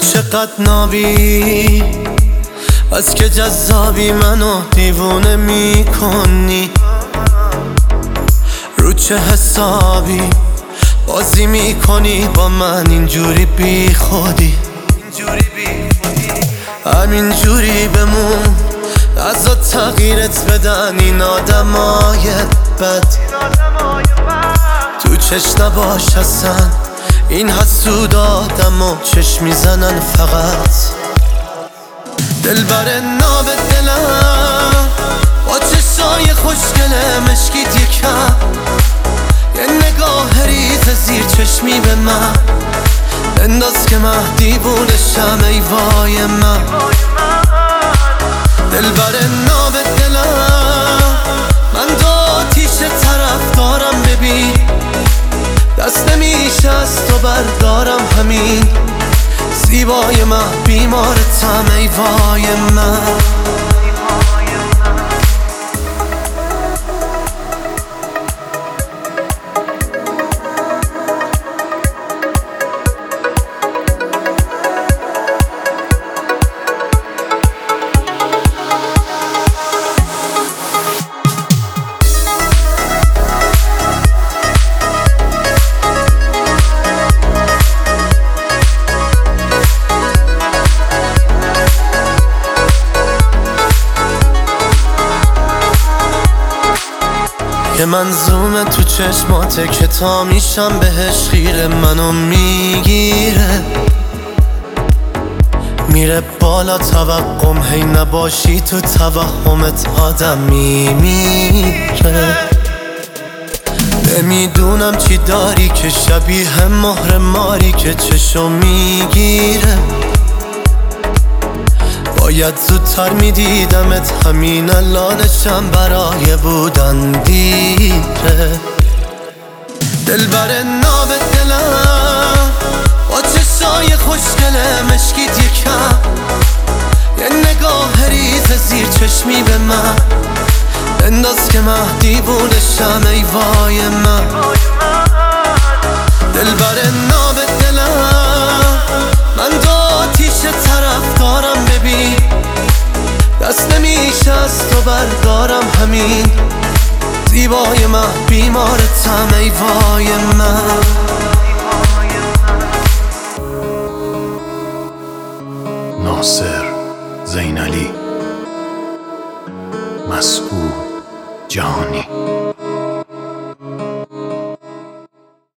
چقدر نابی از که جذابی منو دیوونه میکنی، رو چه حسابی بازی میکنی با من اینجوری بی خودی. همینجوری بمون ازا تغییرت بدن این آدمای بد، تو چش نباش اصلا این حسود آدم و چشم میزنن فقط. دلبر ناب دلم با چشای خوشگله مشکیت یکم، یه نگاه ریز زیر چشمی به من انداز که من دیوونشم ای وای من. دلبر ناب دلم من دو آتیش طرف دارم ببین، دست نمیشه از تو بردارم همین، زیبای من بیمارتم ای وای من. که منظومه تو چشماته که تا میشم بهش خیره، منو میگیره میره بالا توقم، هی نباشی تو توهمت آدم میمیره. نمیدونم چی داری که شبیه مهر ماری که چشو میگیره، باید زودتر میدیدمت همین الانشم برای بودن دیره. دلبر ناب دلم با چشای خوشگله مشکیت یکم، یه نگاه ریز زیر چشمی به من انداز که من دیوونشم ای وای من. دلبر ناب دلم من دو آتیش طرف دارم ببین، دست نمیشه از تو بردارم همین، زیبای من بیمارتم ای وای من. ناصر زینالی، مسعود جهانی.